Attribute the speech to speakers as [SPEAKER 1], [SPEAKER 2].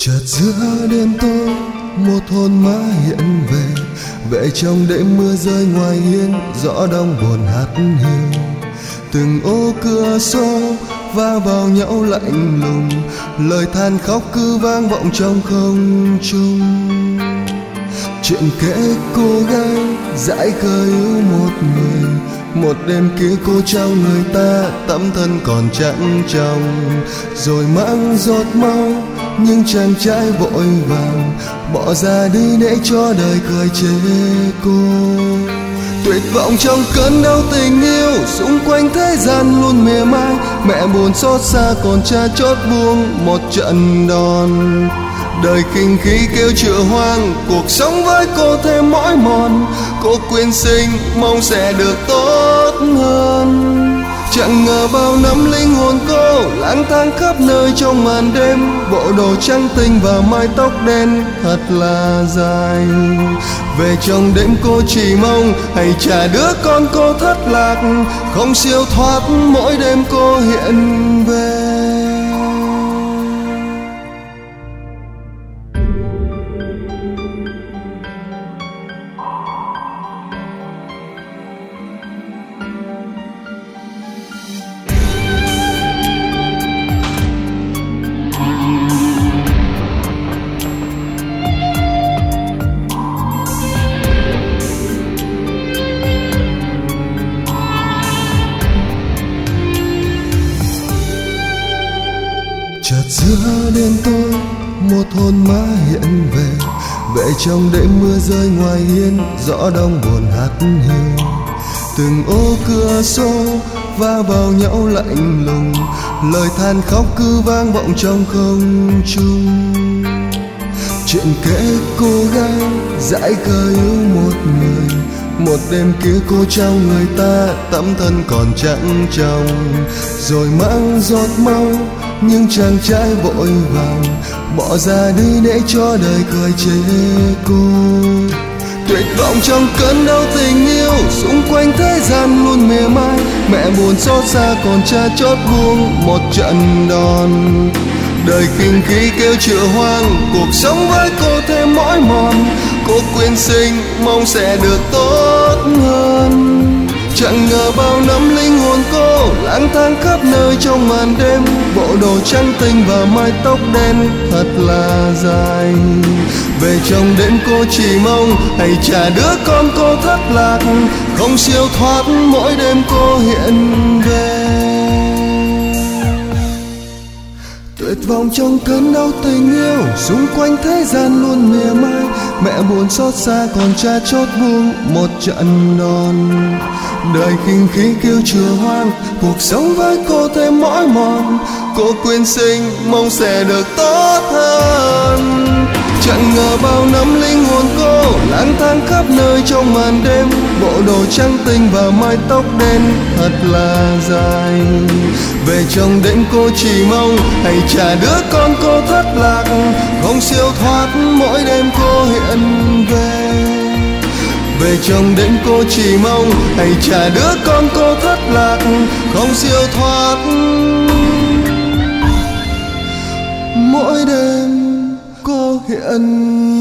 [SPEAKER 1] Chợt giữa đêm tối một hồn ma hiện về, về trong đêm mưa rơi ngoài hiên, gió đông buồn hát hiu. Từng ô cửa sổ va vào nhau lạnh lùng, lời than khóc cứ vang vọng trong không trung. Chuyện kể cô gái dãi khờ yêu một người, một đêm kia cô trao người ta tấm thân còn chẳng trong, rồi mang giọt máu nhưng chàng trai vội vàng bỏ ra đi để cho đời cười chê cô. Tuyệt vọng trong cơn đau tình yêu, xung quanh thế gian luôn mỉa mai, mẹ buồn xót xa còn cha chót buông một trận đòn. Đời khinh khí kêu chữa hoang, cuộc sống với cô thêm mỏi mòn, cô quyên sinh mong sẽ được tốt hơn. Chẳng ngờ bao năm linh hồn cô lang thang khắp nơi trong màn đêm, bộ đồ trắng tinh và mái tóc đen thật là dài. Về trong đêm cô chỉ mong hãy trả đứa con cô thất lạc, không siêu thoát mỗi đêm cô hiện về. Chợt giữa đêm tối một hồn ma hiện về, về trong đêm mưa rơi ngoài hiên, gió đông buồn hát hiu. Từng ô cửa sổ va vào nhau lạnh lùng, lời than khóc cứ vang vọng trong không trung. Chuyện kể cô gái dãi khờ yêu một người, một đêm kia cô trao người ta tấm thân còn chẳng trong, rồi mang giọt máu nhưng chàng trai vội vàng bỏ ra đi để cho đời cười chê cô. Tuyệt vọng trong cơn đau tình yêu, xung quanh thế gian luôn mỉa mai, mẹ buồn xót xa còn cha chót buông một trận đòn. Đời khinh khí kêu chữa hoang, cuộc sống với cô thêm mỏi mòn, cô quyên sinh mong sẽ được tốt hơn. Chẳng ngờ bao năm linh hồn cô lang thang khắp nơi trong màn đêm, bộ đồ trắng tinh và mái tóc đen thật là dài. Về trong đêm cô chỉ mong hãy trả đứa con cô thất lạc, không siêu thoát mỗi đêm cô hiện về. Tuyệt vọng trong cơn đau tình yêu, xung quanh thế gian luôn mỉa mai, mẹ buồn xót xa còn cha chót buông một trận đòn. Đời khinh khí kêu chữa hoang, cuộc sống với cô thêm mỏi mòn, cô quyên sinh mong sẽ được tốt hơn. Chẳng ngờ bao năm linh hồn cô lang thang khắp nơi trong màn đêm, bộ đồ trắng tinh và mái tóc đen thật là dài. Về trong đêm cô chỉ mong hãy trả đứa con cô thất lạc, không siêu thoát mỗi đêm cô hiện về. Về trong đêm cô chỉ mong hãy trả đứa con cô thất lạc, không siêu thoát mỗi đêm cô hiện